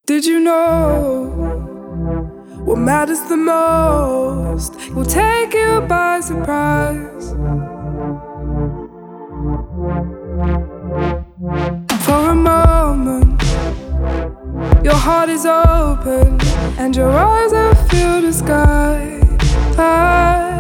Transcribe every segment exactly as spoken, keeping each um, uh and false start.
Did you know what matters the most will take you by surprise? For a moment, your heart is open and your eyes have filled the sky. I,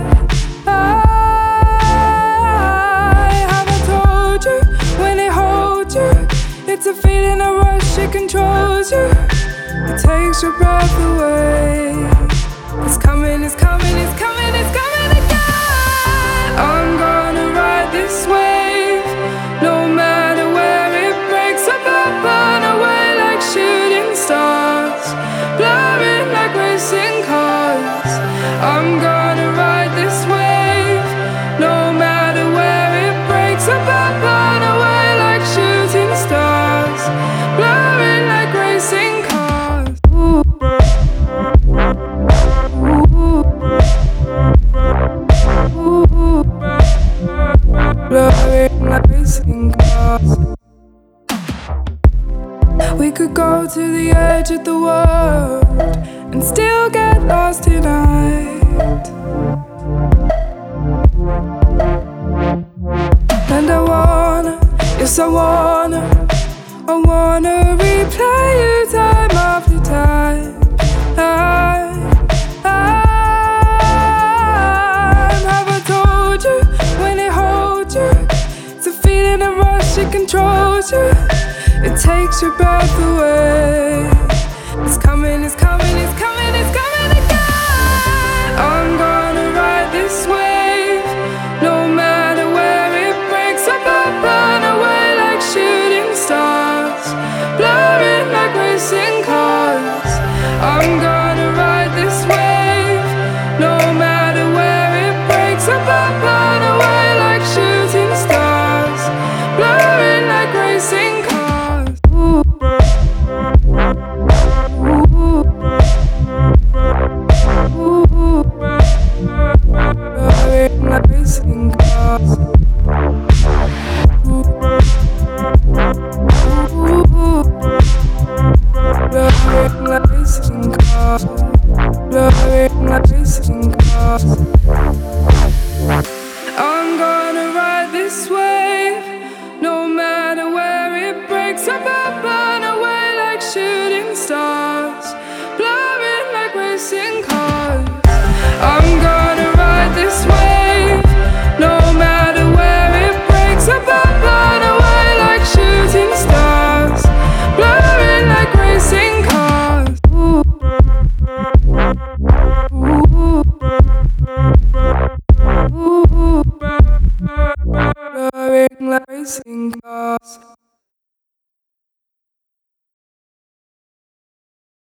I haven't told you when it holds you. It's a feeling, a rush, it controls you. It takes your breath away. It's coming, it's coming, it's coming, it's coming again. I'm gonna ride this wave, no matter where it breaks. I'm gonna burn away like shooting stars, blurring like racing cars. I'm gonna ride this wave, no matter where it breaks. I'm gonna burn away like shooting stars, blurring like racing cars. We could go to the edge of the world and still get lost tonight. And I wanna, yes I wanna, I wanna replay you time after time. I, I, have I told you when it holds you? It's a feeling, a rush, it controls you. It takes your breath away. It's coming, it's coming, it's coming, it's coming again. I'm gonna ride this wave, no matter where it breaks. I'm gonna burn away like shooting stars, blurring like racing cars. I'm gonna ride this wave, no matter where it breaks. I'm gonna burn away like shooting stars, blurring like racing cars. I'm gonna ride this wave, no matter where it breaks. I'm gonna burn away like shooting stars.